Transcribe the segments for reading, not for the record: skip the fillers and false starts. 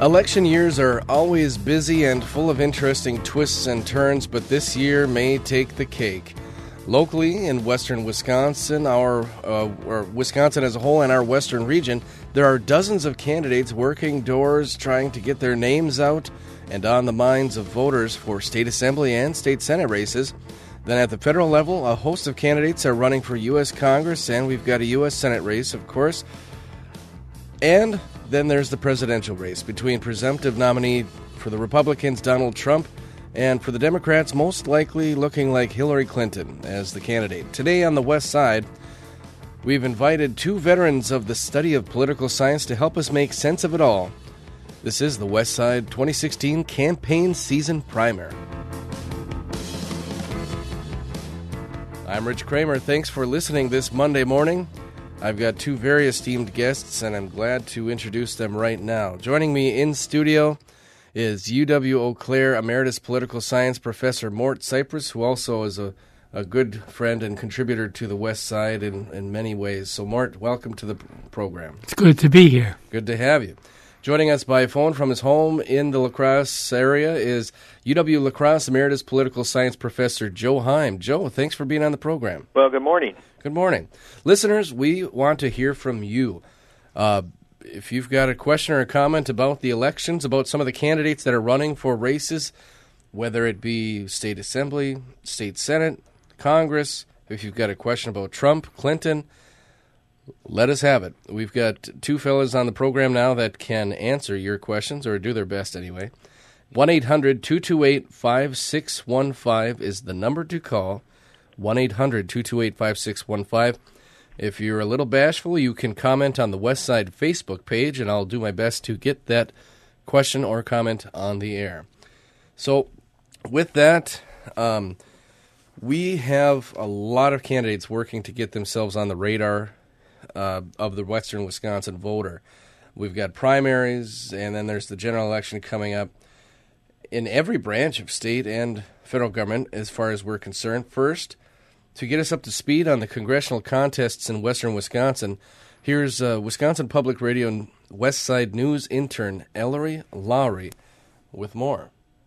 Election years are always busy and full of interesting twists and turns, but this year may take the cake. Locally in western Wisconsin, or Wisconsin as a whole and our western region, there are dozens of candidates working doors trying to get their names out and on the minds of voters for state assembly and state senate races. Then at the federal level, a host of candidates are running for U.S. Congress, and we've got a U.S. Senate race, of course. And then there's the presidential race between presumptive nominee for the Republicans, Donald Trump, and for the Democrats, most likely looking like Hillary Clinton as the candidate. Today on the West Side, we've invited two veterans of the study of political science to help us make sense of it all. This is the West Side 2016 Campaign Season Primer. I'm Rich Kramer. Thanks for listening this Monday morning. I've got two very esteemed guests, and I'm glad to introduce them right now. Joining me in studio is UW-Eau Claire Emeritus Political Science Professor Mort Cypress, who also is a good friend and contributor to the West Side in many ways. So, Mort, welcome to the program. It's good to be here. Good to have you. Joining us by phone from his home in the La Crosse area is UW-La Crosse Emeritus Political Science Professor Joe Heim. Joe, thanks for being on the program. Well, good morning. Good morning. Listeners, we want to hear from you. If you've got a question or a comment about the elections, about some of the candidates that are running for races, whether it be state assembly, state senate, Congress, if you've got a question about Trump, Clinton, let us have it. We've got two fellas on the program now that can answer your questions, or do their best anyway. 1-800-228-5615 is the number to call. 1-800-228-5615. If you're a little bashful, you can comment on the West Side Facebook page, and I'll do my best to get that question or comment on the air. So, with that, we have a lot of candidates working to get themselves on the radar of the western Wisconsin voter. We've got primaries, and then there's the general election coming up in every branch of state and federal government as far as we're concerned. First, to get us up to speed on the congressional contests in western Wisconsin, here's Wisconsin Public Radio West Side News intern Ellery Lowry with more.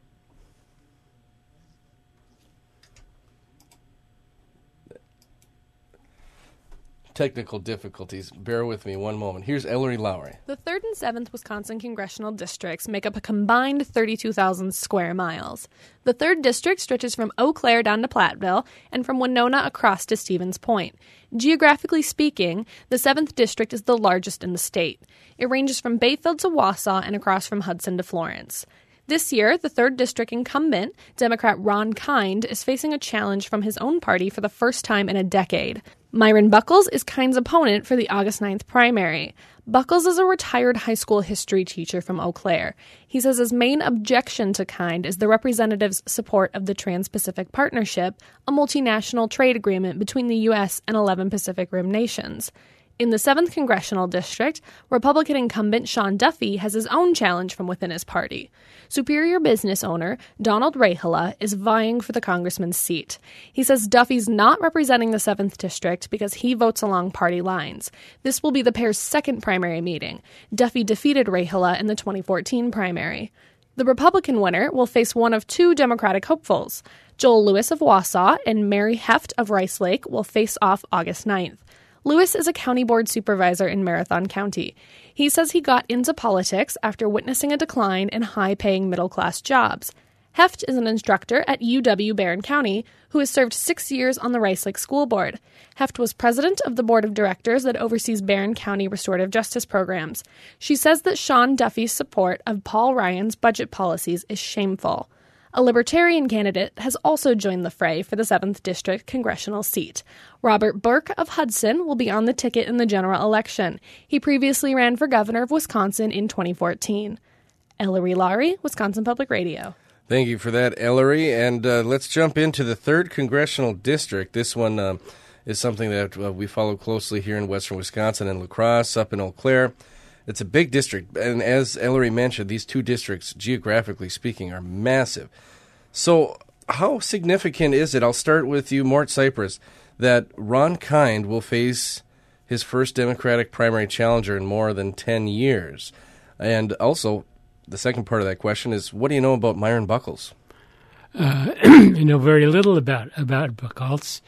Technical difficulties. Bear with me one moment. Here's Ellery Lowry. The 3rd and 7th Wisconsin congressional districts make up a combined 32,000 square miles. The 3rd district stretches from Eau Claire down to Platteville and from Winona across to Stevens Point. Geographically speaking, the 7th district is the largest in the state. It ranges from Bayfield to Wausau and across from Hudson to Florence. This year, the 3rd district incumbent, Democrat Ron Kind, is facing a challenge from his own party for the first time in a decade. Myron Buckles is Kind's opponent for the August 9th primary. Buckles is a retired high school history teacher from Eau Claire. He says his main objection to Kind is the representative's support of the Trans-Pacific Partnership, a multinational trade agreement between the U.S. and 11 Pacific Rim nations. In the 7th congressional district, Republican incumbent Sean Duffy has his own challenge from within his party. Superior business owner Donald Rahila is vying for the congressman's seat. He says Duffy's not representing the 7th district because he votes along party lines. This will be the pair's second primary meeting. Duffy defeated Rahila in the 2014 primary. The Republican winner will face one of two Democratic hopefuls. Joel Lewis of Wausau and Mary Heft of Rice Lake will face off August 9th. Lewis is a county board supervisor in Marathon County. He says he got into politics after witnessing a decline in high-paying middle-class jobs. Heft is an instructor at UW-Barron County who has served 6 years on the Rice Lake School Board. Heft was president of the board of directors that oversees Barron County restorative justice programs. She says that Sean Duffy's support of Paul Ryan's budget policies is shameful. A Libertarian candidate has also joined the fray for the 7th District congressional seat. Robert Burke of Hudson will be on the ticket in the general election. He previously ran for governor of Wisconsin in 2014. Ellery Lowry, Wisconsin Public Radio. Thank you for that, Ellery. And let's jump into the 3rd congressional district. This one is something that we follow closely here in western Wisconsin and La Crosse, up in Eau Claire. It's a big district, and as Ellery mentioned, these two districts, geographically speaking, are massive. So how significant is it, I'll start with you, Mort Cypress, that Ron Kind will face his first Democratic primary challenger in more than 10 years? And also, the second part of that question is, what do you know about Myron Buckles? You know very little about Buckles,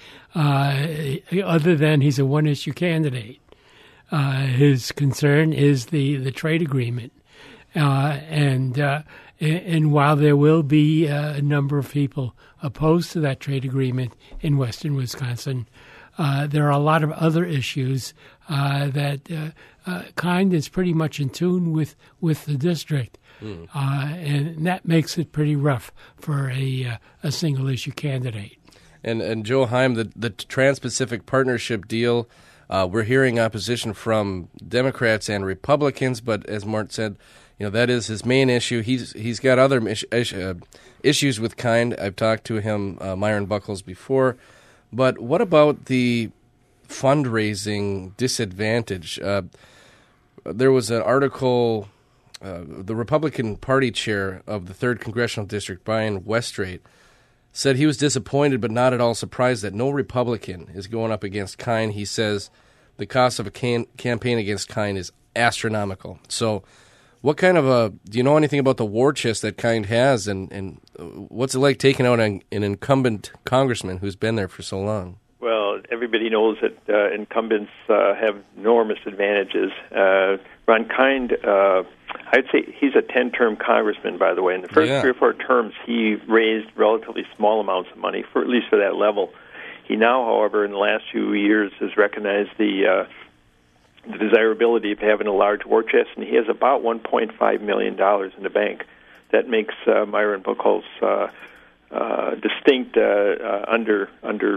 other than he's a one-issue candidate. His concern is the trade agreement, and while there will be a number of people opposed to that trade agreement in western Wisconsin, there are a lot of other issues that Kind is pretty much in tune with the district. And that makes it pretty rough for a single-issue candidate. And Joe Heim, the Trans-Pacific Partnership deal, we're hearing opposition from Democrats and Republicans, but as Mort said, that is his main issue. He's got other issues with Kind. I've talked to him, Myron Buckles, before. But what about the fundraising disadvantage? There was an article... the Republican Party chair of the 3rd Congressional District, Brian Westrate, said he was disappointed but not at all surprised that no Republican is going up against Kind. He says the cost of a campaign against Kind is astronomical. So what kind of do you know anything about the war chest that Kind has, and what's it like taking out an incumbent congressman who's been there for so long? Well, everybody knows that incumbents have enormous advantages. Ron Kind, I'd say he's a 10-term congressman, by the way. In the first 3 or 4 terms, he raised relatively small amounts of money, at least for that level. He now, however, in the last few years, has recognized the desirability of having a large war chest, and he has about $1.5 million in the bank. That makes Myron Buckles distinct under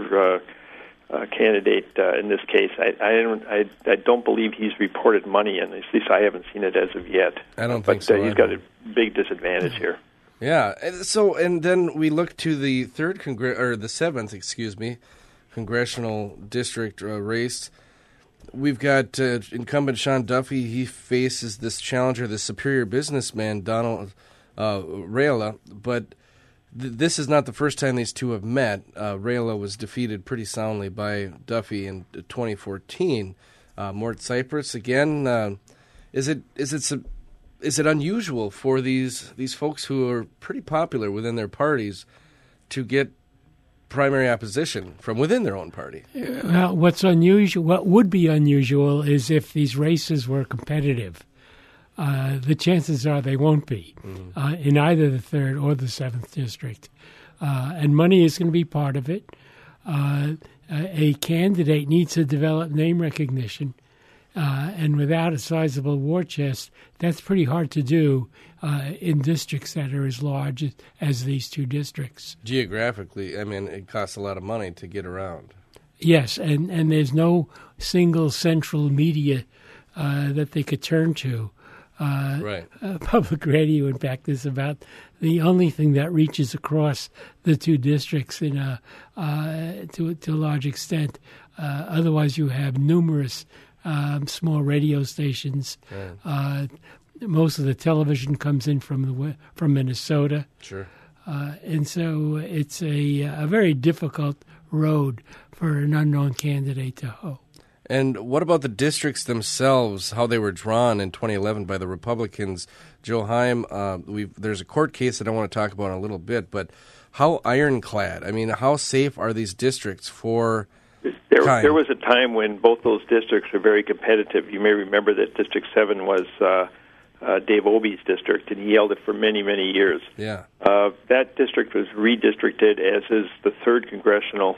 candidate in this case. I don't believe he's reported money, and at least I haven't seen it as of yet. I don't think so. He's got a big disadvantage here. Yeah. So, and then we look to the the 7th, congressional district race. We've got incumbent Sean Duffy. He faces this challenger, this superior businessman, Donald Raiola, but this is not the first time these two have met. Raiola was defeated pretty soundly by Duffy in 2014. Mort Cypress again. Is it unusual for these folks who are pretty popular within their parties to get primary opposition from within their own party? Well, what would be unusual is if these races were competitive. The chances are they won't be in either the 3rd or the 7th district. And money is going to be part of it. A candidate needs to develop name recognition. And without a sizable war chest, that's pretty hard to do in districts that are as large as these 2 districts. Geographically, it costs a lot of money to get around. Yes, and there's no single central media that they could turn to. Right. Public radio, in fact, is about the only thing that reaches across the 2 districts to a large extent. Otherwise, you have numerous small radio stations. Right. Most of the television comes in from Minnesota. Sure. And so it's a very difficult road for an unknown candidate to hoe. And what about the districts themselves, how they were drawn in 2011 by the Republicans? Joe Heim, there's a court case that I want to talk about in a little bit, but how ironclad? How safe are these districts for Kind? There was a time when both those districts were very competitive. You may remember that District 7 was Dave Obey's district, and he held it for many, many years. Yeah. That district was redistricted, as is the 3rd Congressional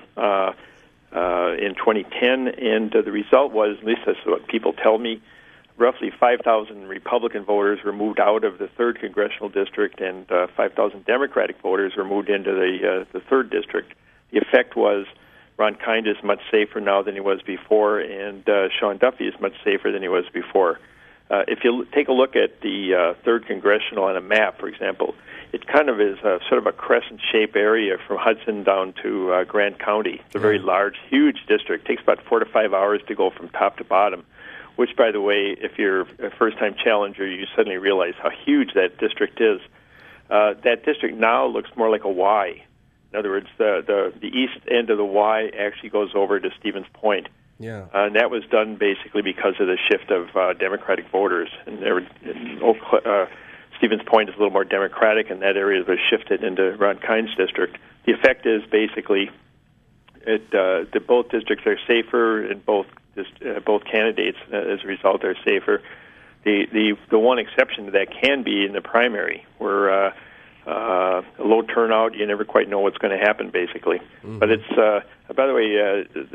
in 2010, and the result was, at least that's what people tell me, roughly 5,000 Republican voters were moved out of the 3rd Congressional District, and 5,000 Democratic voters were moved into the 3rd District. The effect was Ron Kind is much safer now than he was before, and Sean Duffy is much safer than he was before. If you take a look at the 3rd Congressional on a map, for example, it kind of is sort of a crescent-shaped area from Hudson down to Grant County. It's a very large, huge district. It takes about 4 to 5 hours to go from top to bottom, which, by the way, if you're a first-time challenger, you suddenly realize how huge that district is. That district now looks more like a Y. In other words, the east end of the Y actually goes over to Stevens Point. Yeah. And that was done basically because of the shift of Democratic voters. And Stevens Point is a little more Democratic, and that area was shifted into Ron Kind's district. The effect is basically that both districts are safer, and both candidates, as a result, are safer. The one exception to that can be in the primary, where a low turnout, you never quite know what's going to happen, basically. Mm-hmm. But it's by the way,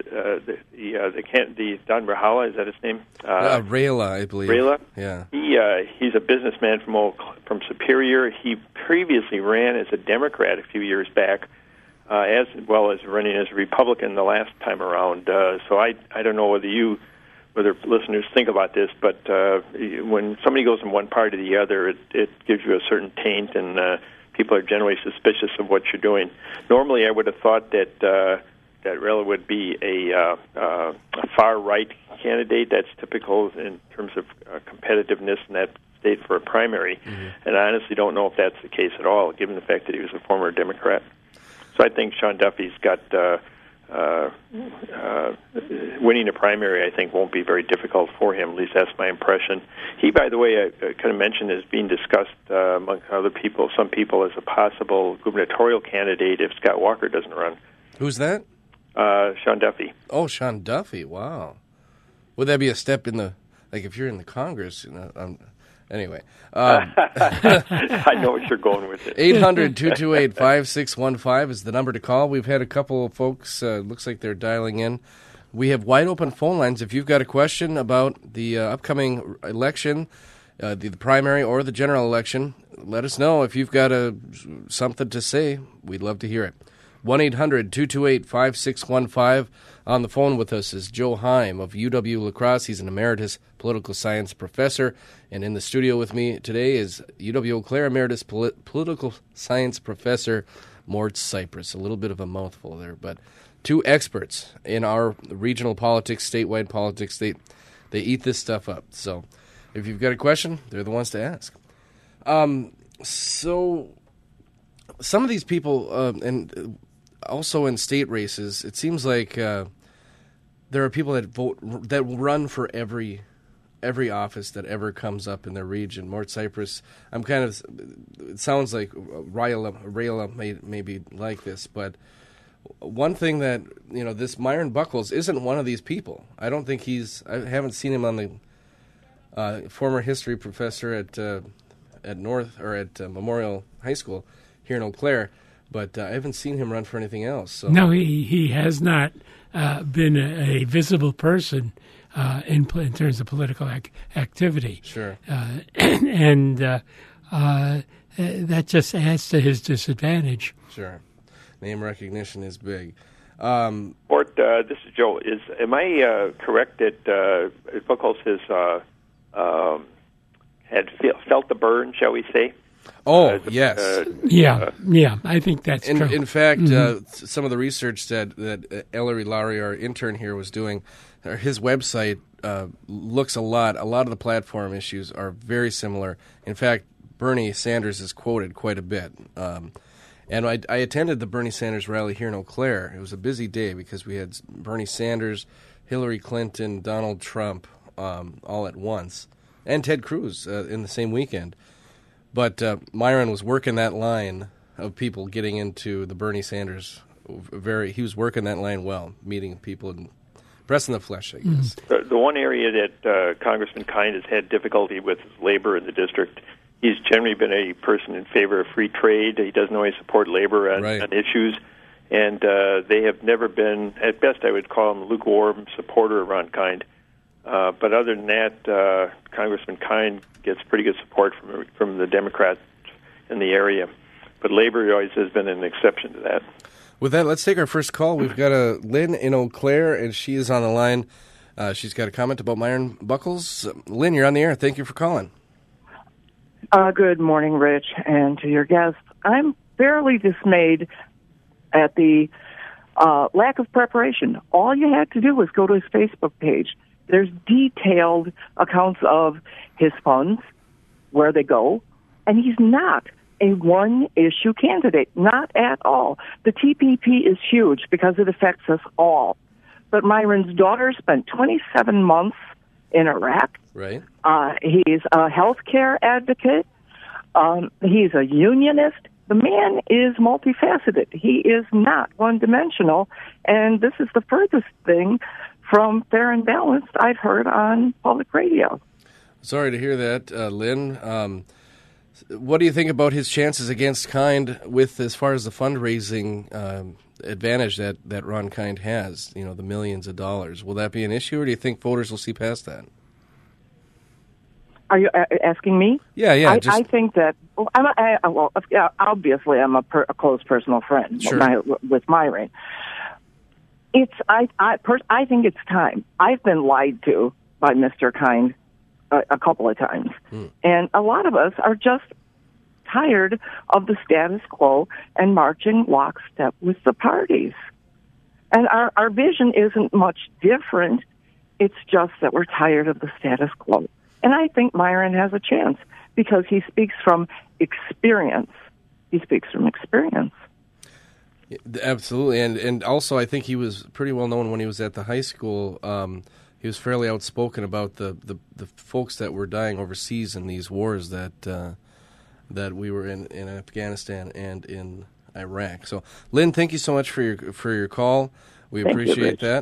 the Don Rahala, is that his name? Rayla, I believe. Rayla, yeah. He's a businessman from Superior. He previously ran as a Democrat a few years back, as well as running as a Republican the last time around. So I don't know whether listeners think about this, but when somebody goes from one party to the other, it gives you a certain taint, and people are generally suspicious of what you're doing. Normally, I would have thought that Rayla would be a far-right candidate. That's typical in terms of competitiveness in that state for a primary. Mm-hmm. And I honestly don't know if that's the case at all, given the fact that he was a former Democrat. So I think Sean Duffy's got winning a primary, I think, won't be very difficult for him. At least that's my impression. He, by the way, I kind of mentioned, is being discussed among some people, as a possible gubernatorial candidate if Scott Walker doesn't run. Who's that? Sean Duffy. Oh, Sean Duffy. Wow. Would that be a step in the, like, if you're in the Congress, anyway. I know what you're going with it. 800-228-5615 is the number to call. We've had a couple of folks, looks like they're dialing in. We have wide open phone lines. If you've got a question about the upcoming election, the primary or the general election, let us know. If you've got something to say, we'd love to hear it. 1-800-228-5615. On the phone with us is Joe Heim of UW-La Crosse. He's an emeritus political science professor. And in the studio with me today is UW-Eau Claire emeritus political science professor Mort Cypress. A little bit of a mouthful there, but two experts in our regional politics, statewide politics. They eat this stuff up. So if you've got a question, they're the ones to ask. So some of these people, and also in state races, it seems like there are people that run for every office that ever comes up in their region. Mort Cypress, it sounds like Rayla may be like this, but one thing that, this Myron Buckles isn't one of these people. I don't think I haven't seen him on the former history professor at Memorial High School here in Eau Claire, but I haven't seen him run for anything else. So. No, he has not been a visible person in terms of political activity. Sure. And that just adds to his disadvantage. Sure. Name recognition is big. Mort, this is Joe. Am I correct that Buckles has had felt the burn, shall we say? Oh, yes. Yeah, I think that's true. In fact, some of the research that Ellery Lowry, our intern here, was doing, his website looks a lot of the platform issues are very similar. In fact, Bernie Sanders is quoted quite a bit. And I attended the Bernie Sanders rally here in Eau Claire. It was a busy day because we had Bernie Sanders, Hillary Clinton, Donald Trump all at once, and Ted Cruz in the same weekend. But Myron was working that line of people getting into the Bernie Sanders. He was working that line well, meeting people and pressing the flesh, I guess. The one area that Congressman Kind has had difficulty with is labor in the district. He's generally been a person in favor of free trade. He doesn't always support labor on issues. And they have never been, at best I would call him a lukewarm supporter of Ron Kind. But other than that, Congressman Kind gets pretty good support from the Democrats in the area. But labor always has been an exception to that. With that, let's take our first call. We've got Lynn in Eau Claire, and she is on the line. She's got a comment about Myron Buckles. Lynn, you're on the air. Thank you for calling. Good morning, Rich, and to your guests. I'm fairly dismayed at the lack of preparation. All you had to do was go to his Facebook page. There's detailed accounts of his funds, where they go, and he's not a one-issue candidate, not at all. The TPP is huge because it affects us all. But Myron's daughter spent 27 months in Iraq. Right. He's a health care advocate. He's a unionist. The man is multifaceted. He is not one-dimensional, and this is the furthest thing from fair and balanced I've heard on public radio. Sorry to hear that, Lynn. What do you think about his chances against Kind with as far as the fundraising advantage that Ron Kind has, the millions of dollars? Will that be an issue, or do you think voters will see past that? Are you asking me? Yeah. I think that. Obviously, I'm a close personal friend with Myron. I think it's time. I've been lied to by Mr. Kind a couple of times, and a lot of us are just tired of the status quo and marching lockstep with the parties. And our vision isn't much different. It's just that we're tired of the status quo. And I think Myron has a chance because he speaks from experience. Absolutely. And also I think he was pretty well known when he was at the high school. He was fairly outspoken about the folks that were dying overseas in these wars that we were in Afghanistan and in Iraq. So, Lynn, thank you so much for your call. We appreciate that.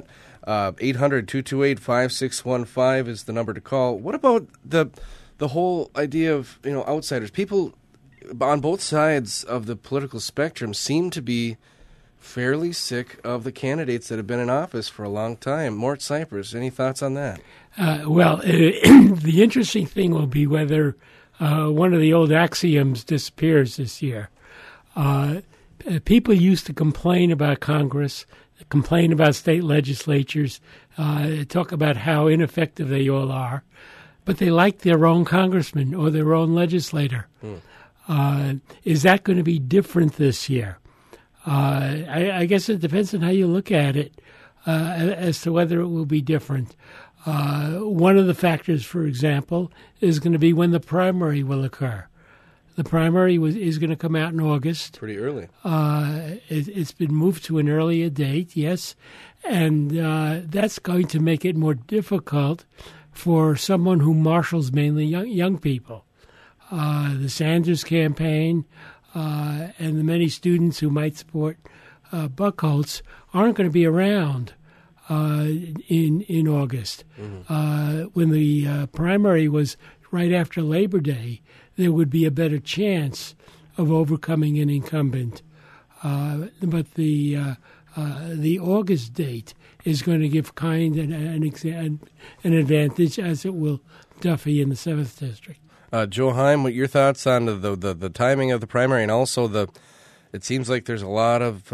800-228-5615 is the number to call. What about the whole idea of outsiders? People on both sides of the political spectrum seem to be fairly sick of the candidates that have been in office for a long time. Mort Cypress, any thoughts on that? The interesting thing will be whether one of the old axioms disappears this year. People used to complain about Congress, complain about state legislatures, talk about how ineffective they all are, but they like their own congressman or their own legislator. Is that going to be different this year? I guess it depends on how you look at it as to whether it will be different. One of the factors, for example, is going to be when the primary will occur. The primary is going to come out in August. Pretty early. It's been moved to an earlier date, yes, and that's going to make it more difficult for someone who marshals mainly young people. The Sanders campaign and the many students who might support Buchholz aren't going to be around in August. When the primary was right after Labor Day, there would be a better chance of overcoming an incumbent. But the August date is going to give Kind an advantage, as it will Duffy in the 7th District. Joe Heim, what your thoughts on the timing of the primary, and also it seems like there's a lot of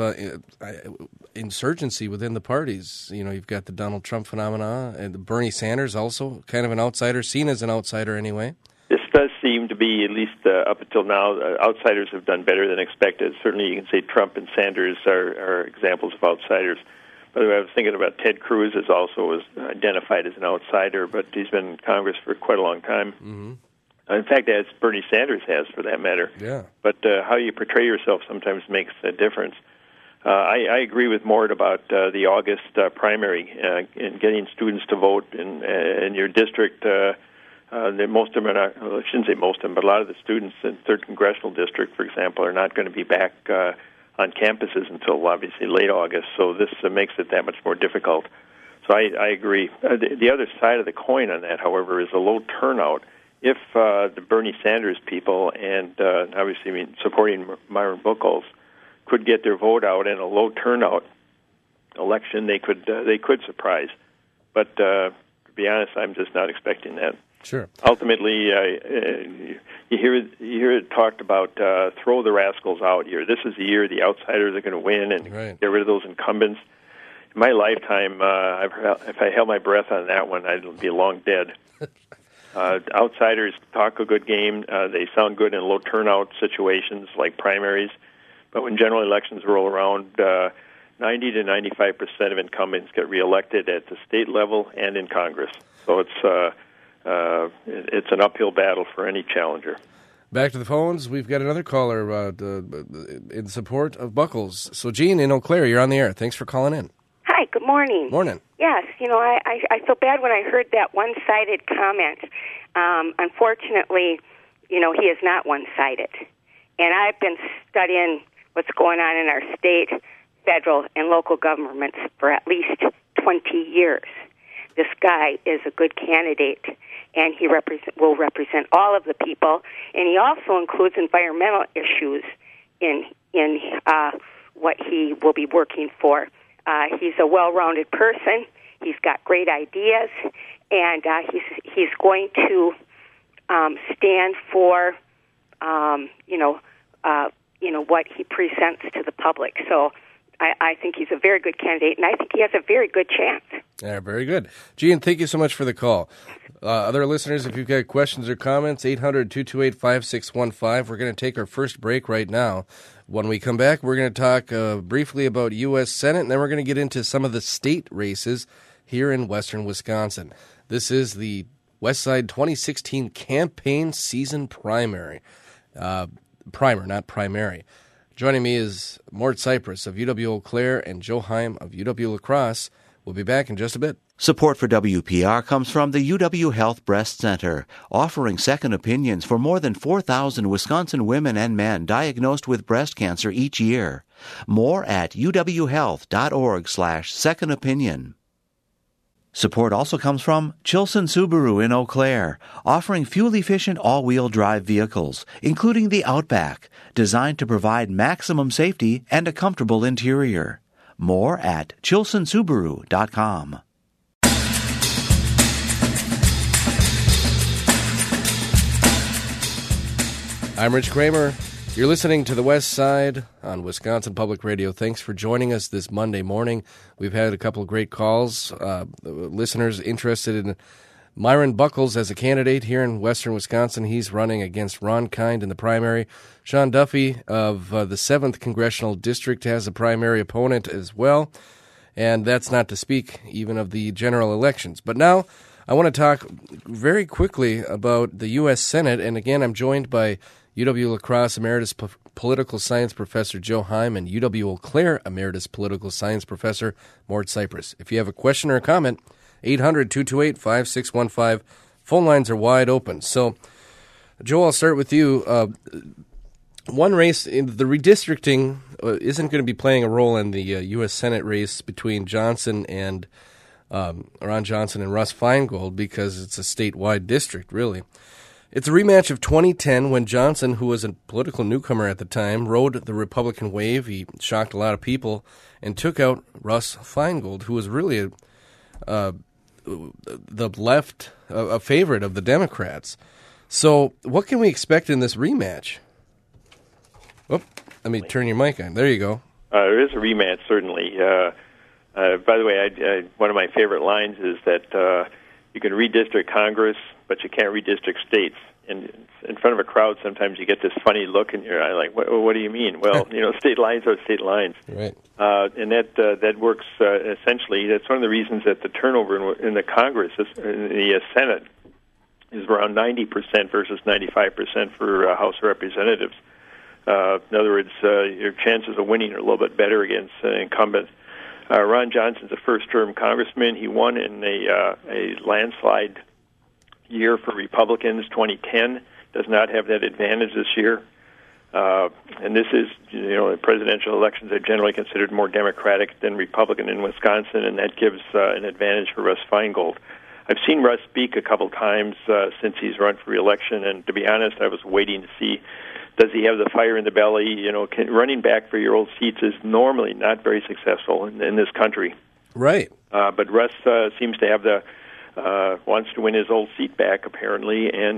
insurgency within the parties. You've got the Donald Trump phenomena, and Bernie Sanders also kind of an outsider, seen as an outsider anyway. This does seem to be, at least up until now, outsiders have done better than expected. Certainly you can say Trump and Sanders are examples of outsiders. By the way, I was thinking about Ted Cruz was identified as an outsider, but he's been in Congress for quite a long time. Mm-hmm. In fact, as Bernie Sanders has, for that matter. Yeah. But how you portray yourself sometimes makes a difference. I agree with Mort about the August primary and getting students to vote in your district. Most of them are not, I shouldn't say most of them, but a lot of the students in 3rd Congressional District, for example, are not going to be back on campuses until obviously late August. So this makes it that much more difficult. So I agree. The other side of the coin on that, however, is a low turnout. If the Bernie Sanders people and obviously supporting Myron Buchholz could get their vote out in a low turnout election, they could surprise. But to be honest, I'm just not expecting that. Sure. Ultimately, you hear it talked about throw the rascals out here. This is the year the outsiders are going to win and get rid of those incumbents. In my lifetime, if I held my breath on that one, I'd be long dead. Outsiders talk a good game. They sound good in low turnout situations like primaries. But when general elections roll around, 90 to 95% of incumbents get reelected at the state level and in Congress. So it's an uphill battle for any challenger. Back to the phones. We've got another caller in support of Buchholz. So, Gene in Eau Claire, you're on the air. Thanks for calling in. Hi, good morning. Morning. Yes, I feel bad when I heard that one-sided comment. Unfortunately, he is not one-sided. And I've been studying what's going on in our state, federal, and local governments for at least 20 years. This guy is a good candidate, and he will represent all of the people. And he also includes environmental issues in what he will be working for. He's a well-rounded person. He's got great ideas, and he's going to stand for what he presents to the public. So I think he's a very good candidate, and I think he has a very good chance. Yeah, very good. Jean, thank you so much for the call. Other listeners, if you've got questions or comments, 800-228-5615. We're going to take our first break right now. When we come back, we're going to talk briefly about U.S. Senate, and then we're going to get into some of the state races here in western Wisconsin. This is the Westside 2016 campaign season primary. Primer, not primary. Joining me is Mort Cypress of UW Eau Claire and Joe Heim of UW La Crosse. We'll be back in just a bit. Support for WPR comes from the UW Health Breast Center, offering second opinions for more than 4,000 Wisconsin women and men diagnosed with breast cancer each year. More at uwhealth.org/second opinion. Support also comes from Chilson Subaru in Eau Claire, offering fuel-efficient all-wheel drive vehicles, including the Outback, designed to provide maximum safety and a comfortable interior. More at chilsonsubaru.com. I'm Rich Kramer. You're listening to The West Side on Wisconsin Public Radio. Thanks for joining us this Monday morning. We've had a couple of great calls. Listeners interested in Myron Buckles as a candidate here in western Wisconsin. He's running against Ron Kind in the primary. Sean Duffy of the 7th Congressional District has a primary opponent as well. And that's not to speak even of the general elections. But now I want to talk very quickly about the U.S. Senate. And again, I'm joined by UW La Crosse Emeritus Political Science Professor Joe Heim and UW Eau Claire Emeritus Political Science Professor Mort Cypress. If you have a question or a comment, 800-228-5615. Phone lines are wide open. So, Joe, I'll start with you. One race, in the redistricting isn't going to be playing a role in the U.S. Senate race between Johnson and Ron Johnson and Russ Feingold because it's a statewide district, really. It's a rematch of 2010 when Johnson, who was a political newcomer at the time, rode the Republican wave. He shocked a lot of people and took out Russ Feingold, who was really the left, a favorite of the Democrats. So what can we expect in this rematch? Oh, let me turn your mic on. There you go. There is a rematch, certainly. By the way, one of my favorite lines is that you can redistrict Congress, but you can't redistrict states. And in front of a crowd, sometimes you get this funny look in your eye, like, what do you mean? Well, state lines are state lines. Right. And that works essentially. That's one of the reasons that the turnover in the Congress, in the Senate, is around 90% versus 95% for House of Representatives. In other words, your chances of winning are a little bit better against incumbents. Ron Johnson's a first-term congressman. He won in a landslide year for Republicans. 2010 does not have that advantage this year. And this is, presidential elections are generally considered more Democratic than Republican in Wisconsin, and that gives an advantage for Russ Feingold. I've seen Russ speak a couple times since he's run for re-election, and to be honest, I was waiting to see, does he have the fire in the belly? Running back for your old seats is normally not very successful in this country. Right. But Russ seems to have wants to win his old seat back, apparently, and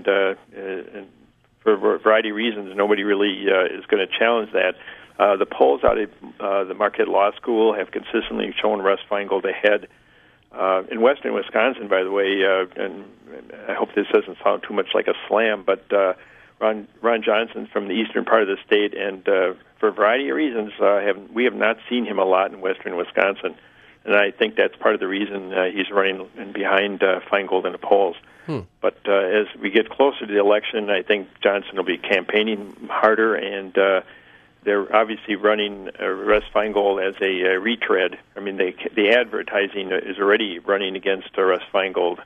for a variety of reasons, nobody really is going to challenge that. The polls out of the Marquette Law School have consistently shown Russ Feingold ahead. In western Wisconsin, by the way, and I hope this doesn't sound too much like a slam, but Ron Johnson's from the eastern part of the state, and for a variety of reasons, we have not seen him a lot in western Wisconsin. And I think that's part of the reason he's running behind Feingold in the polls. But as we get closer to the election, I think Johnson will be campaigning harder, and they're obviously running Russ Feingold as a retread. I mean, the advertising is already running against Russ Feingold,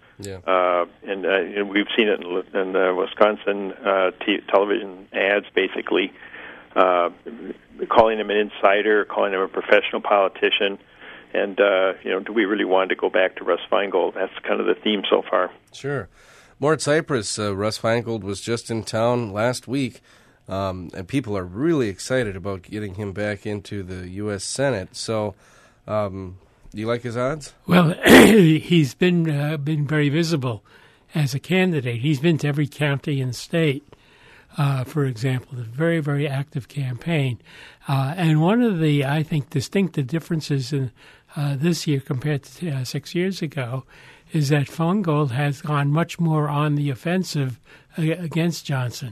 and we've seen it in Wisconsin television ads, basically calling him an insider, calling him a professional politician. And, do we really want to go back to Russ Feingold? That's kind of the theme so far. Sure. Mort Cypress, Russ Feingold was just in town last week, and people are really excited about getting him back into the U.S. Senate. So, do you like his odds? Well, he's been very visible as a candidate. He's been to every county in the state. For example, a very, very active campaign. And one of the, I think, distinctive differences in this year compared to 6 years ago is that Feingold has gone much more on the offensive against Johnson.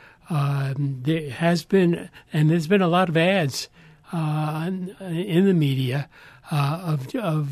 There has been, and there's been a lot of ads in the media of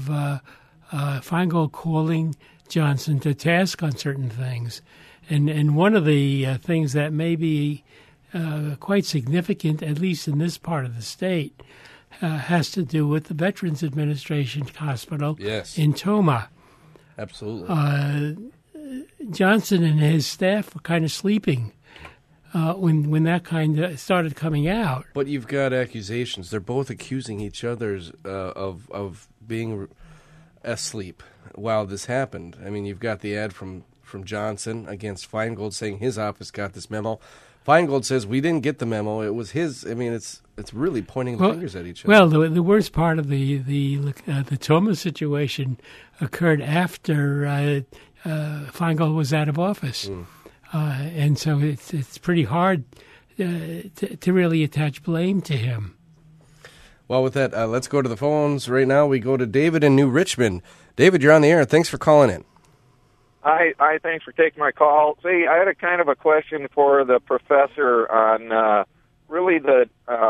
Feingold calling Johnson to task on certain things. And one of the things that may be quite significant, at least in this part of the state, has to do with the Veterans Administration Hospital in Tomah. Absolutely. Johnson and his staff were kind of sleeping when that kind of started coming out. But you've got accusations. They're both accusing each other of being asleep while this happened. I mean, you've got the ad from Johnson against Feingold saying his office got this memo. Feingold says we didn't get the memo. It was his. I mean, it's really pointing fingers at each other. Well, the worst part of the Tomah situation occurred after Feingold was out of office, and so it's pretty hard to really attach blame to him. Well, with that, let's go to the phones right now. We go to David in New Richmond. David, you're on the air. Thanks for calling in. Hi, thanks for taking my call. See, I had a kind of a question for the professor on really the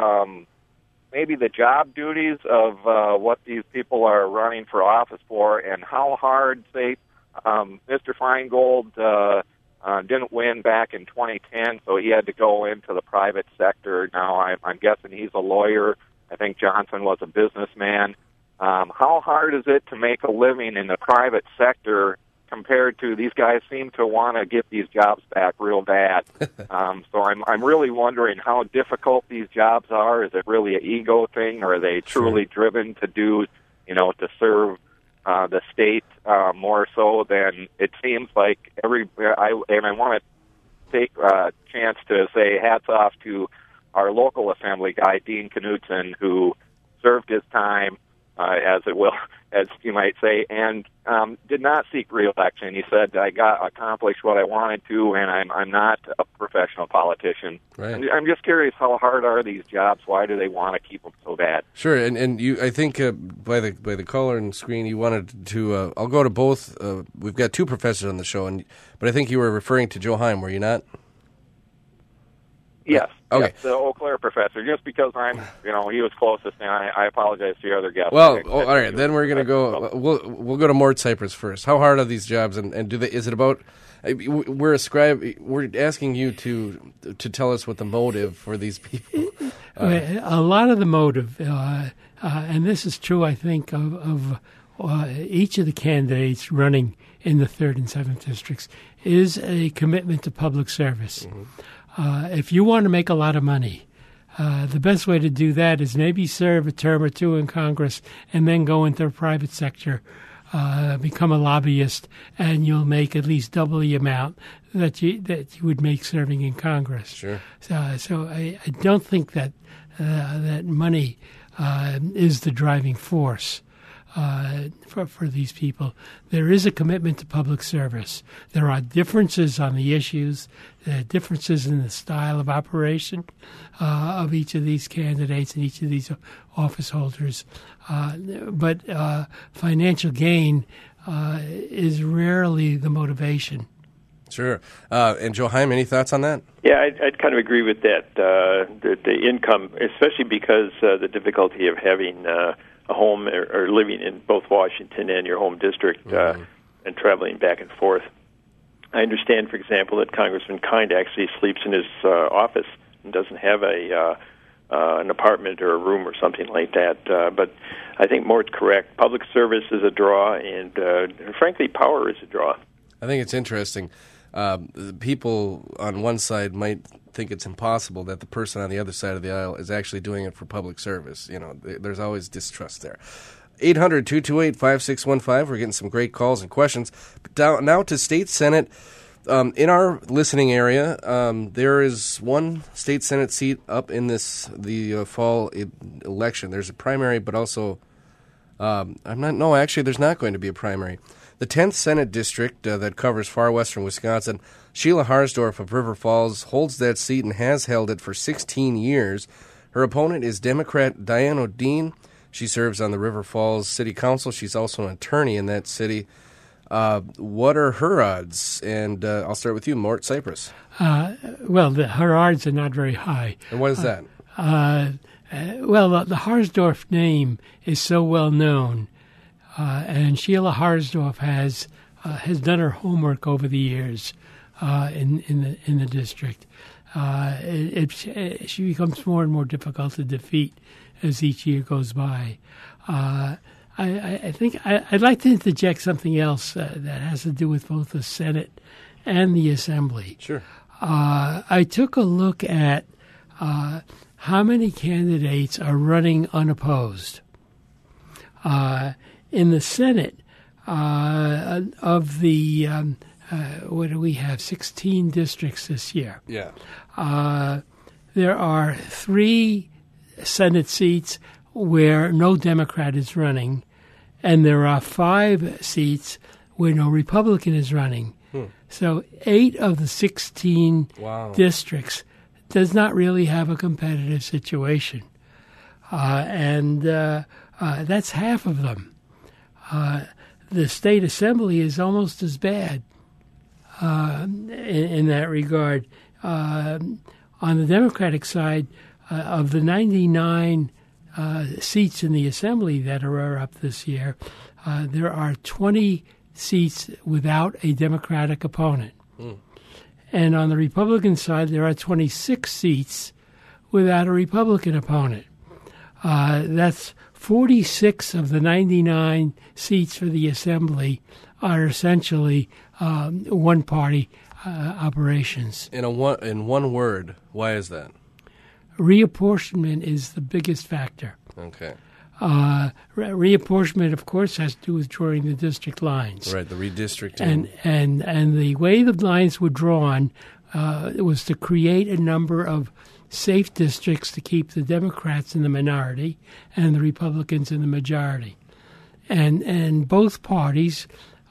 maybe the job duties of what these people are running for office for, and how hard, say, Mr. Feingold didn't win back in 2010, so he had to go into the private sector. Now, I'm guessing he's a lawyer. I think Johnson was a businessman. How hard is it to make a living in the private sector compared to these guys seem to want to get these jobs back real bad? So I'm really wondering how difficult these jobs are. Is it really an ego thing, or are they truly driven to do, to serve the state more so than it seems like I want to take a chance to say hats off to our local assembly guy, Dean Knudsen, who served his time, as you might say, and did not seek re-election. He said, I accomplished what I wanted to, and I'm not a professional politician. Right. And I'm just curious, how hard are these jobs? Why do they want to keep them so bad? Sure, and you, I think by the color and screen, you wanted to. I'll go to both. We've got two professors on the show, but I think you were referring to Joe Heim, were you not? Yes. Okay. Yes, the Eau Claire professor. Just because he was closest, and I apologize to your other guests. Well, all right. Then we're going to go. We'll go to Mort Cypress first. How hard are these jobs, and do they? Is it about? We're asking you to tell us what the motive for these people. A lot of the motive, and this is true, I think, of each of the candidates running in the 3rd and 7th districts, is a commitment to public service. Mm-hmm. If you want to make a lot of money, the best way to do that is maybe serve a term or two in Congress and then go into the private sector, become a lobbyist, and you'll make at least double the amount that you would make serving in Congress. Sure. So I don't think that that money is the driving force for these people. There is a commitment to public service. There are differences on the issues, differences in the style of operation of each of these candidates and each of these office holders. But financial gain is rarely the motivation. Sure. And Joe Heim, any thoughts on that? Yeah, I'd kind of agree with that. The income, especially because the difficulty of having a home or living in both Washington and your home district and traveling back and forth. I understand, for example, that Congressman Kind actually sleeps in his office and doesn't have a an apartment or a room or something like that. But I think Mort's correct. Public service is a draw, and frankly, power is a draw. I think it's interesting. People on one side might think it's impossible that the person on the other side of the aisle is actually doing it for public service. There's always distrust there. 800-228-5615. We're getting some great calls and questions. But now to State Senate. In our listening area, there is one State Senate seat up in the fall election. There's a primary, but also there's not going to be a primary. The 10th Senate District that covers far western Wisconsin, Sheila Harsdorf of River Falls holds that seat and has held it for 16 years. Her opponent is Democrat Diane O'Dean. She serves on the River Falls City Council. She's also an attorney in that city. What are her odds? And I'll start with you, Mort Cypress. Her odds are not very high. And what is that? The Harsdorf name is so well known, and Sheila Harsdorf has done her homework over the years in the district. She becomes more and more difficult to defeat as each year goes by. I think I'd like to interject something else that has to do with both the Senate and the Assembly. Sure. I took a look at how many candidates are running unopposed. In the Senate, of the, what do we have, 16 districts this year? Yeah. There are 3 Senate seats where no Democrat is running, and there are 5 seats where no Republican is running. So 8 of the 16 districts does not really have a competitive situation. And that's half of them. The state assembly is almost as bad in that regard. On the Democratic side, of the 99 seats in the assembly that are up this year, there are 20 seats without a Democratic opponent. And on the Republican side, there are 26 seats without a Republican opponent. That's 46 of the 99 seats for the assembly are essentially one-party operations. In one word, why is that? Reapportionment is the biggest factor. Okay. Reapportionment, of course, has to do with drawing the district lines. Right, the redistricting. And the way the lines were drawn was to create a number of safe districts to keep the Democrats in the minority and the Republicans in the majority. And both parties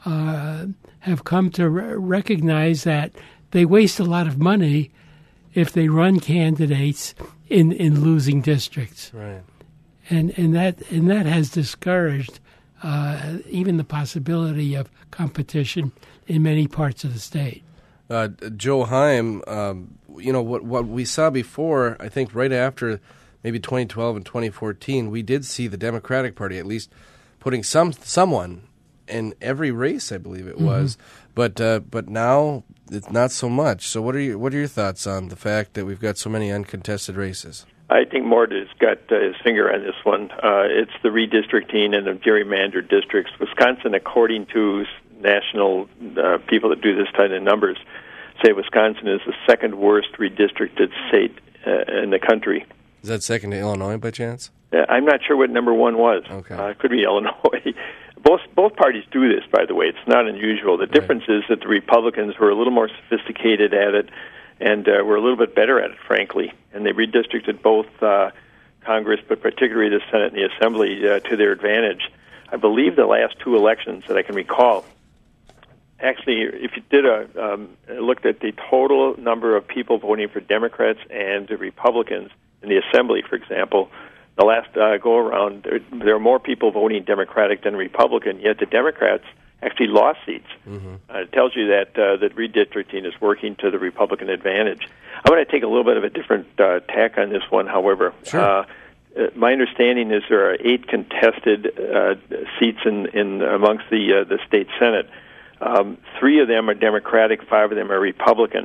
have come to recognize that they waste a lot of money if they run candidates in losing districts. Right. And that has discouraged even the possibility of competition in many parts of the state. Joe Heim, what we saw before, I think right after maybe 2012 and 2014, we did see the Democratic Party at least putting someone in every race, I believe it was. But now it's not so much. So what are your thoughts on the fact that we've got so many uncontested races? I think Mort has got his finger on this one. It's the redistricting and the gerrymandered districts. Wisconsin, according to national people that do this kind of numbers, say Wisconsin is the second worst redistricted state in the country. Is that second to Illinois by chance? I'm not sure what number 1 was. Okay. It could be Illinois. Both parties do this, by the way. It's not unusual. The difference is that the Republicans were a little more sophisticated at it and were a little bit better at it, frankly. And they redistricted both Congress, but particularly the Senate and the Assembly, to their advantage. I believe the last 2 elections that I can recall, actually, if you did looked at the total number of people voting for Democrats and Republicans in the Assembly, for example, the last go-around, there are more people voting Democratic than Republican, yet the Democrats actually lost seats. It tells you that redistricting is working to the Republican advantage. I'm going to take a little bit of a different tack on this one, however. Sure. My understanding is there are 8 contested seats in amongst the state Senate. 3 of them are Democratic, 5 of them are Republican.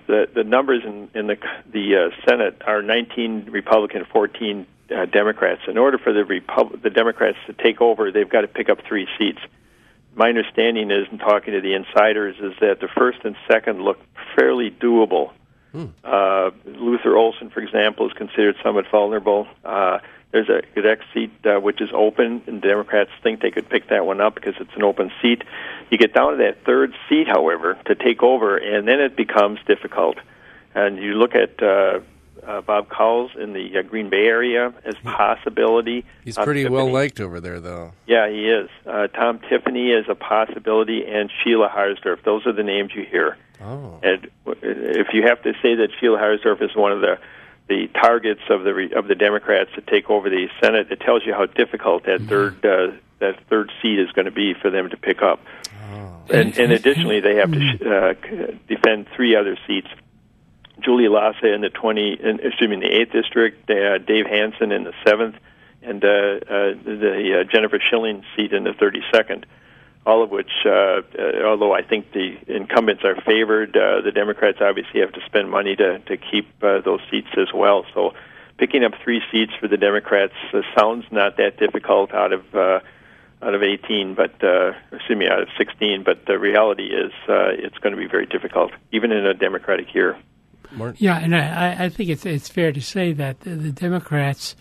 the numbers in the Senate are 19 Republican, 14 Democrats. In order for the Democrats to take over, they've got to pick up 3 seats. My understanding is, in talking to the insiders, is that the first and second look fairly doable. Luther Olson, for example, is considered somewhat vulnerable. There's a Quebec seat which is open, and Democrats think they could pick that one up because it's an open seat. You get down to that third seat, however, to take over, and then it becomes difficult. And you look at Bob Cowles in the Green Bay area as a possibility. He's pretty well liked over there, though. Yeah, he is. Tom Tiffany is a possibility, and Sheila Harsdorf. Those are the names you hear. Oh. And if you have to say that Sheila Harsdorf is one of the targets of the Democrats to take over the Senate, it tells you how difficult that third seat is going to be for them to pick up. Oh. And additionally, they have to defend 3 other seats. Julia Lassa in the 8th district, Dave Hansen in the 7th, and the Jennifer Schilling seat in the 32nd. All of which, although I think the incumbents are favored, the Democrats obviously have to spend money to keep those seats as well. So picking up 3 seats for the Democrats sounds not that difficult out of 18, but out of 16. But the reality is it's going to be very difficult, even in a Democratic year. Martin? Yeah, and I think it's fair to say that the Democrats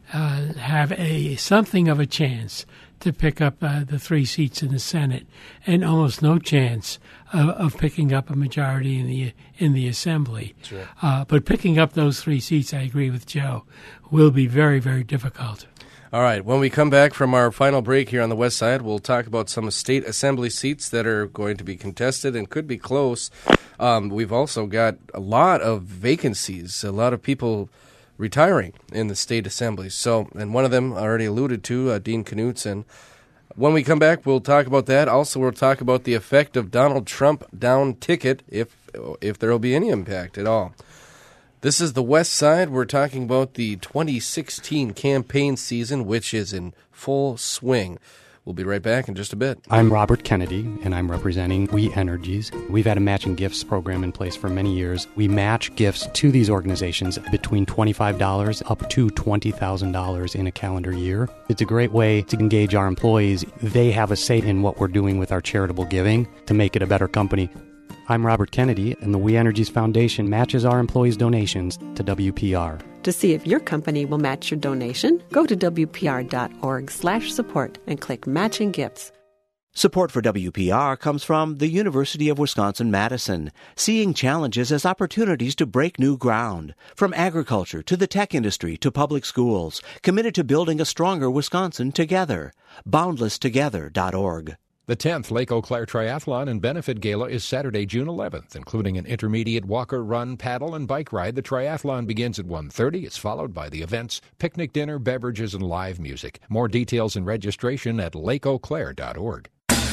have something of a chance to pick up the 3 seats in the Senate, and almost no chance of picking up a majority in the Assembly. Sure. But picking up those 3 seats, I agree with Joe, will be very, very difficult. All right. When we come back from our final break here on the West Side, we'll talk about some state assembly seats that are going to be contested and could be close. We've also got a lot of vacancies, a lot of people retiring in the state assemblies. So, and one of them I already alluded to, Dean Knudsen. When we come back, we'll talk about that. Also, we'll talk about the effect of Donald Trump down ticket, if there will be any impact at all. This is the West Side. We're talking about the 2016 campaign season, which is in full swing. We'll be right back in just a bit. I'm Robert Kennedy, and I'm representing We Energies. We've had a matching gifts program in place for many years. We match gifts to these organizations between $25 up to $20,000 in a calendar year. It's a great way to engage our employees. They have a say in what we're doing with our charitable giving to make it a better company. I'm Robert Kennedy, and the We Energies Foundation matches our employees' donations to WPR. To see if your company will match your donation, go to WPR.org/support and click Matching Gifts. Support for WPR comes from the University of Wisconsin-Madison, seeing challenges as opportunities to break new ground. From agriculture to the tech industry to public schools, committed to building a stronger Wisconsin together. BoundlessTogether.org. The 10th Lake Eau Claire Triathlon and Benefit Gala is Saturday, June 11th, including an intermediate walker, run, paddle, and bike ride. The triathlon begins at 1:30. It's followed by the events, picnic dinner, beverages, and live music. More details and registration at lakeeauclaire.org.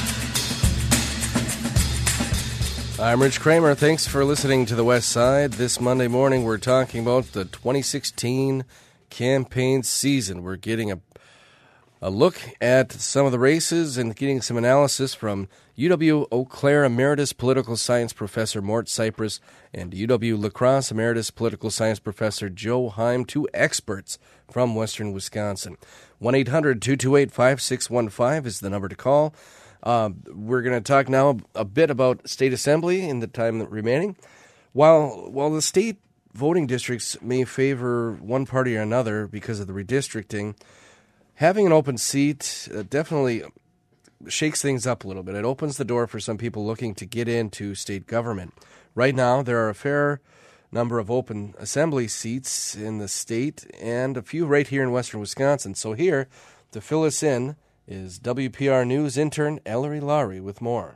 I'm Rich Kramer. Thanks for listening to the West Side. This Monday morning, we're talking about the 2016 campaign season. We're getting a look at some of the races and getting some analysis from UW-Eau Claire Emeritus Political Science Professor Mort Cypress and UW-La Crosse Emeritus Political Science Professor Joe Heim, 2 experts from Western Wisconsin. 1-800-228-5615 is the number to call. We're going to talk now a bit about state assembly in the time remaining. While the state voting districts may favor one party or another because of the redistricting, having an open seat definitely shakes things up a little bit. It opens the door for some people looking to get into state government. Right now, there are a fair number of open assembly seats in the state and a few right here in western Wisconsin. So here, to fill us in, is WPR News intern Ellery Lowry with more.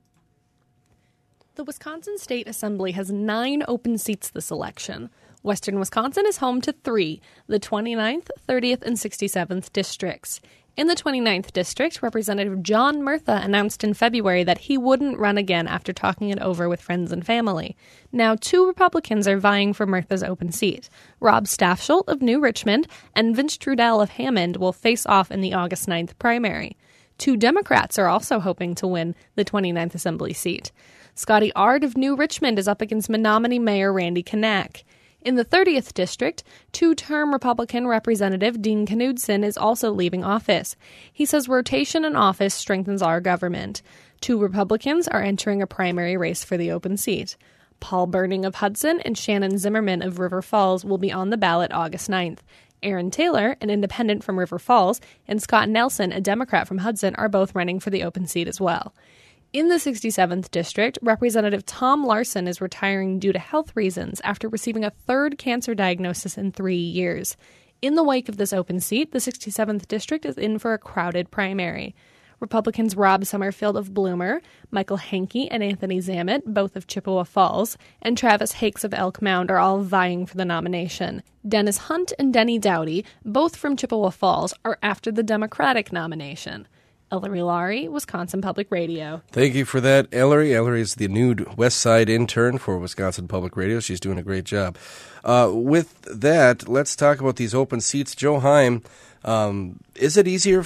The Wisconsin State Assembly has 9 open seats this election. Western Wisconsin is home to 3, the 29th, 30th, and 67th districts. In the 29th district, Representative John Murtha announced in February that he wouldn't run again after talking it over with friends and family. Now 2 Republicans are vying for Murtha's open seat. Rob Staffsholt of New Richmond and Vince Trudell of Hammond will face off in the August 9th primary. 2 Democrats are also hoping to win the 29th Assembly seat. Scotty Ard of New Richmond is up against Menominee Mayor Randy Knack. In the 30th District, two-term Republican Representative Dean Knudsen is also leaving office. He says rotation in office strengthens our government. Two Republicans are entering a primary race for the open seat. Paul Burning of Hudson and Shannon Zimmerman of River Falls will be on the ballot August 9th. Aaron Taylor, an independent from River Falls, and Scott Nelson, a Democrat from Hudson, are both running for the open seat as well. In the 67th District, Representative Tom Larson is retiring due to health reasons after receiving a third cancer diagnosis in 3 years. In the wake of this open seat, the 67th District is in for a crowded primary. Republicans Rob Summerfield of Bloomer, Michael Hankey and Anthony Zamet, both of Chippewa Falls, and Travis Hakes of Elk Mound are all vying for the nomination. Dennis Hunt and Denny Dowdy, both from Chippewa Falls, are after the Democratic nomination. Ellery Laurie, Wisconsin Public Radio. Thank you for that, Ellery. Ellery is the new West Side intern for Wisconsin Public Radio. She's doing a great job. With that, let's talk about these open seats. Joe Heim, is it easier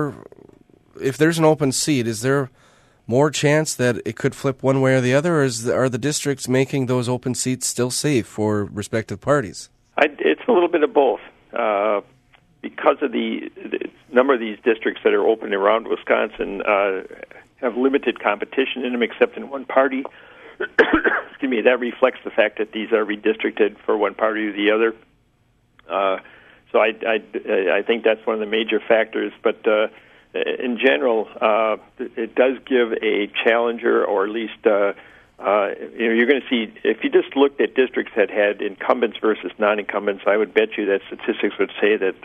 if there's an open seat, is there more chance that it could flip one way or the other, or are the districts making those open seats still safe for respective parties? It's a little bit of both. Because of the number of these districts that are open around Wisconsin have limited competition in them except in one party. Excuse me, that reflects the fact that these are redistricted for one party or the other. So I think that's one of the major factors. But in general, it does give a challenger, or at least you're going to see, if you just looked at districts that had incumbents versus non-incumbents, I would bet you that statistics would say that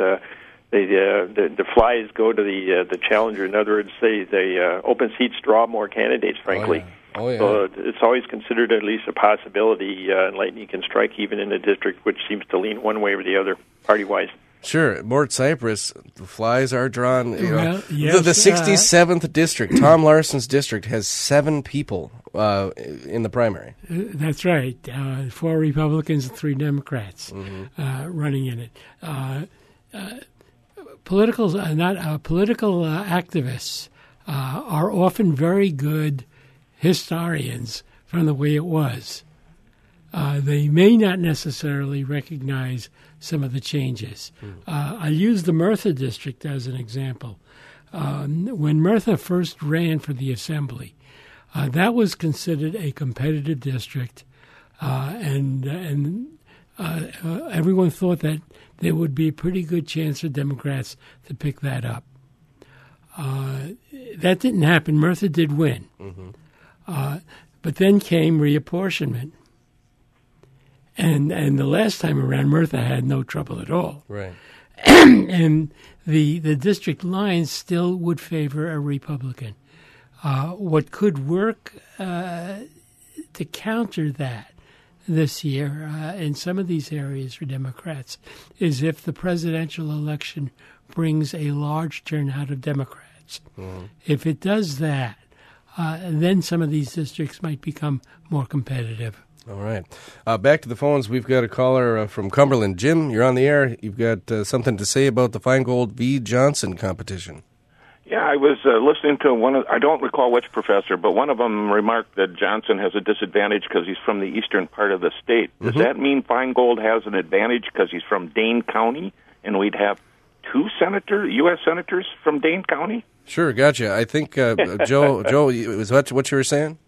the flies go to the challenger. In other words, the open seats draw more candidates, frankly. Oh, yeah. So it's always considered at least a possibility, and lightning can strike even in a district which seems to lean one way or the other, party-wise. Sure. Mort Cypress, the flies are drawn. Well, yes, the 67th district, Tom Larson's district, has 7 people in the primary. That's right. 4 Republicans and 3 Democrats running in it. Political activists are often very good historians from the way it was. They may not necessarily recognize some of the changes. I use the Merthyr district as an example. When Merthyr first ran for the Assembly, that was considered a competitive district, and everyone thought that there would be a pretty good chance for Democrats to pick that up. That didn't happen. Merthyr did win. But then came reapportionment. And the last time around, Merthyr had no trouble at all. Right. And the district lines still would favor a Republican. What could work to counter that this year in some of these areas for Democrats is if the presidential election brings a large turnout of Democrats. If it does that, then some of these districts might become more competitive. All right. Back to the phones. We've got a caller from Cumberland. Jim, you're on the air. You've got something to say about the Feingold v. Johnson competition. Yeah, I was listening to I don't recall which professor, but one of them remarked that Johnson has a disadvantage because he's from the eastern part of the state. Does that mean Feingold has an advantage because he's from Dane County, and we'd have 2 U.S. senators from Dane County? Sure, gotcha. I think, Joe, is that what you were saying?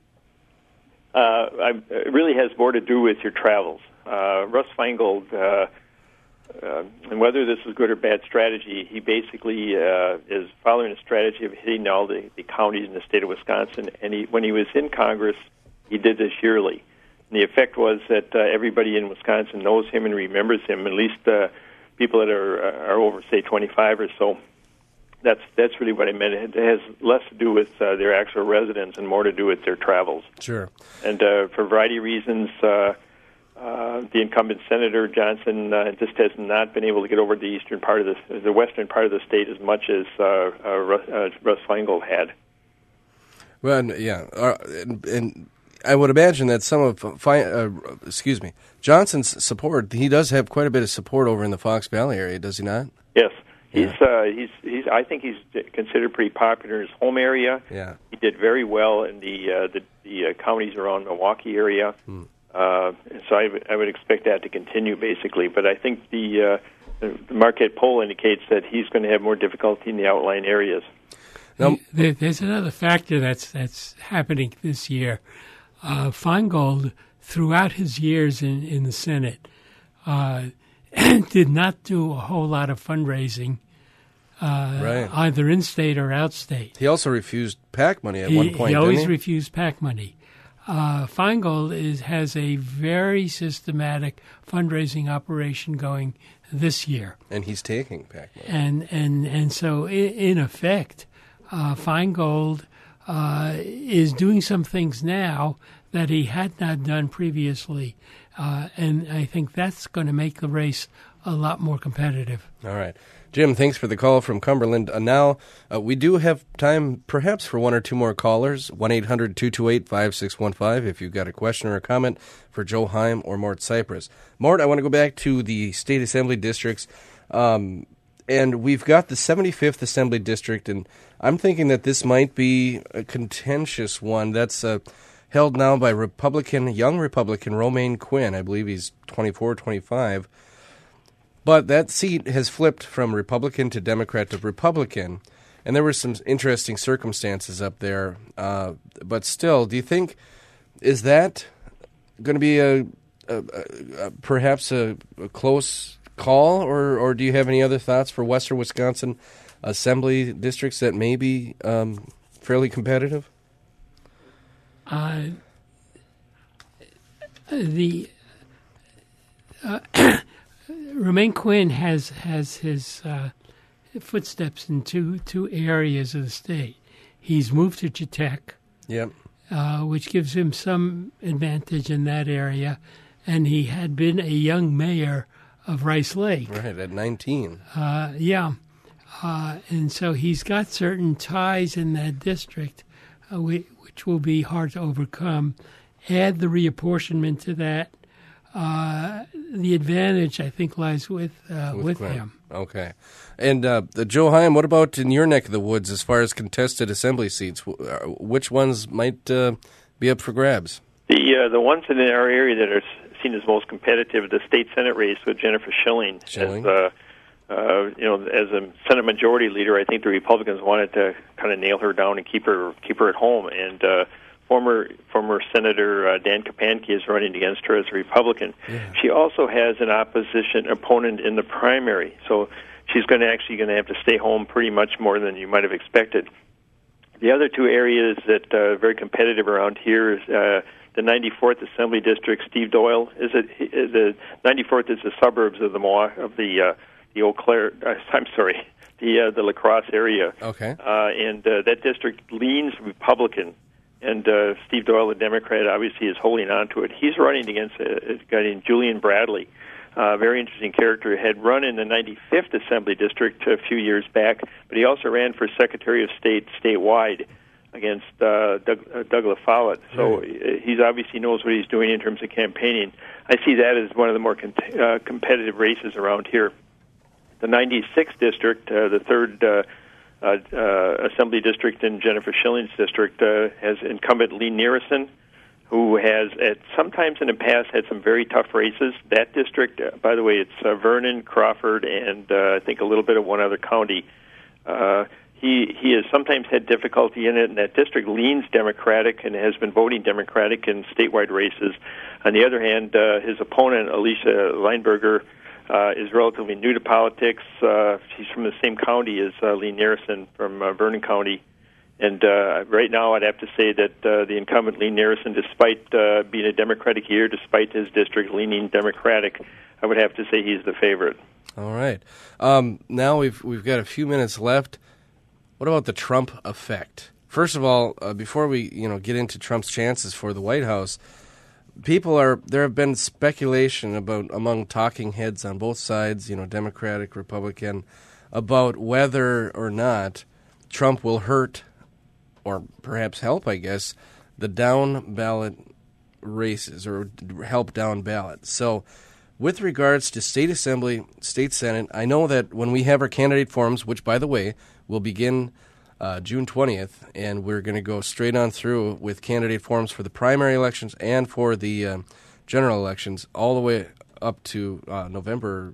It really has more to do with your travels. Russ Feingold, and whether this is good or bad strategy, he basically is following a strategy of hitting all the counties in the state of Wisconsin. And when he was in Congress, he did this yearly. And the effect was that everybody in Wisconsin knows him and remembers him, at least people that are over, say, 25 or so. That's really what I meant. It has less to do with their actual residence and more to do with their travels. Sure. And for a variety of reasons, the incumbent Senator Johnson just has not been able to get over the eastern part of the western part of the state as much as Russ Feingold had. Well, yeah, and I would imagine that some of Johnson's support, he does have quite a bit of support over in the Fox Valley area, does he not? Yes. He's I think he's considered pretty popular in his home area. Yeah. He did very well in the the counties around Milwaukee area. So I would expect that to continue, basically. But I think the Marquette poll indicates that he's going to have more difficulty in the outlying areas. Now, there's another factor that's happening this year. Feingold, throughout his years in the Senate, did not do a whole lot of fundraising, either in-state or outstate. He also refused PAC money at one point, He always didn't he? refused PAC money. Feingold has a very systematic fundraising operation going this year. And he's taking PAC money. And so, in effect, Feingold is doing some things now that he had not done previously. And I think that's going to make the race a lot more competitive. All right. Jim, thanks for the call from Cumberland. Now, we do have time perhaps for one or two more callers. 1-800-228-5615 if you've got a question or a comment for Joe Heim or Mort Cypress. Mort, I want to go back to the state assembly districts. And we've got the 75th Assembly District, and I'm thinking that this might be a contentious one. That's held now by young Republican Romaine Quinn. I believe he's 24, 25. But that seat has flipped from Republican to Democrat to Republican, and there were some interesting circumstances up there. But still, do you think, is that going to be perhaps a close call, or do you have any other thoughts for Western Wisconsin Assembly districts that may be fairly competitive? Romaine Quinn has his footsteps in two areas of the state. He's moved to Chetek, which gives him some advantage in that area, and he had been a young mayor of Rice Lake. Right, at 19. And so he's got certain ties in that district, which will be hard to overcome. Add the reapportionment to that. The advantage, I think, lies with him. Okay. And Joe Heim, what about in your neck of the woods as far as contested assembly seats? Which ones might be up for grabs? The ones in our area that are seen as most competitive, the state Senate race with Jennifer Schilling. As a Senate Majority Leader, I think the Republicans wanted to kind of nail her down and keep her at home. And former Senator Dan Kapanke is running against her as a Republican. Yeah. She also has an opposition opponent in the primary, so she's going to have to stay home pretty much more than you might have expected. The other two areas that are very competitive around here is the 94th Assembly District. Steve Doyle the 94th is the suburbs of the Eau Claire. The La Crosse area. Okay. And that district leans Republican. And Steve Doyle, a Democrat, obviously is holding on to it. He's running against a guy named Julian Bradley, a very interesting character. Had run in the 95th Assembly District a few years back, but he also ran for Secretary of State statewide against Doug LaFollette. So he obviously knows what he's doing in terms of campaigning. I see that as one of the more competitive races around here. The 96th District, the third Assembly District in Jennifer Schilling's district, has incumbent Lee Nearison, who has sometimes in the past had some very tough races. That district, by the way, it's Vernon, Crawford, and I think a little bit of one other county. He has sometimes had difficulty in it, and that district leans Democratic and has been voting Democratic in statewide races. On the other hand, his opponent, Alicia Leinberger, is relatively new to politics. She's from the same county as Lee Nearison from Vernon County. And right now I'd have to say that the incumbent Lee Nearison, despite being a Democratic year, despite his district leaning Democratic, I would have to say he's the favorite. All right. Now we've got a few minutes left. What about the Trump effect? First of all, before we get into Trump's chances for the White House, there have been speculation among talking heads on both sides, Democratic, Republican, about whether or not Trump will hurt or perhaps help, I guess, the down ballot races or help down ballot. So with regards to state assembly, state senate, I know that when we have our candidate forums, which, by the way, will begin June 20th, and we're going to go straight on through with candidate forums for the primary elections and for the general elections, all the way up to November.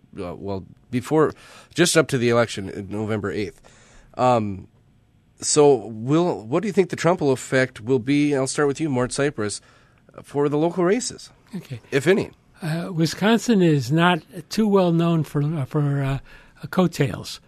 Just up to the election, November 8th. So, what do you think the Trump effect will be? I'll start with you, Mort Cypress, for the local races, if any. Wisconsin is not too well known for coattails.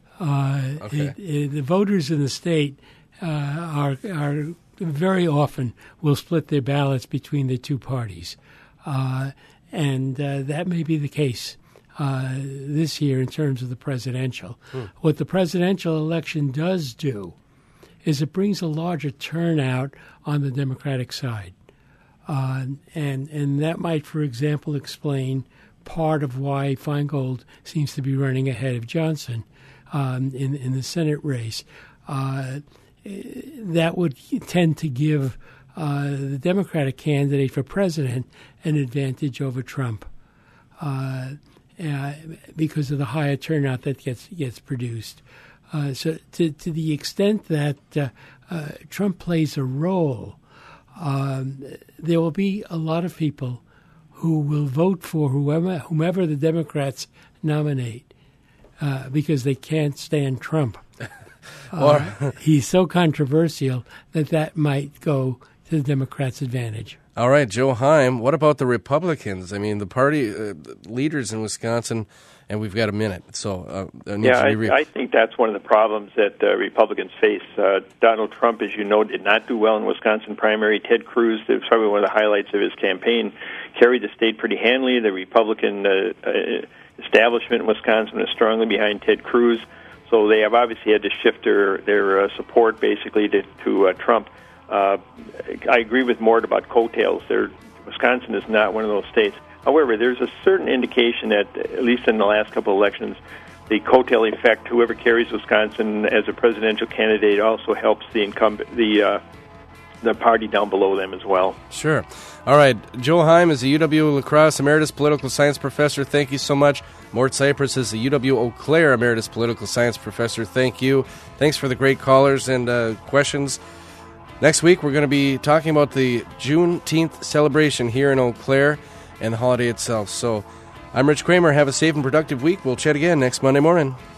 The voters in the state are very often will split their ballots between the two parties, and that may be the case this year in terms of the presidential. What the presidential election does do is it brings a larger turnout on the Democratic side. And that might, for example, explain part of why Feingold seems to be running ahead of Johnson in the Senate race. That would tend to give the Democratic candidate for president an advantage over Trump because of the higher turnout that gets produced. So to the extent that Trump plays a role, there will be a lot of people who will vote for whomever the Democrats nominate because they can't stand Trump. He's so controversial that might go to the Democrats' advantage. All right, Joe Heim, what about the Republicans? I mean, the party leaders in Wisconsin, and we've got a minute, so I think that's one of the problems that Republicans face. Donald Trump, as you know, did not do well in Wisconsin primary. Ted Cruz, that was probably one of the highlights of his campaign, carried the state pretty handily. The Republican establishment in Wisconsin is strongly behind Ted Cruz, so they have obviously had to shift their support basically to Trump. I agree with Mort about coattails. Wisconsin is not one of those states. However, there's a certain indication that, at least in the last couple of elections, the coattail effect, whoever carries Wisconsin as a presidential candidate also helps the incumbent, the party down below them as well. Sure. All right. Joe Heim is a UW La Crosse Emeritus Political Science Professor. Thank you so much. Mort Cypress is the UW Eau Claire Emeritus Political Science Professor. Thank you. Thanks for the great callers and questions. Next week, we're going to be talking about the Juneteenth celebration here in Eau Claire and the holiday itself. So I'm Rich Kramer. Have a safe and productive week. We'll chat again next Monday morning.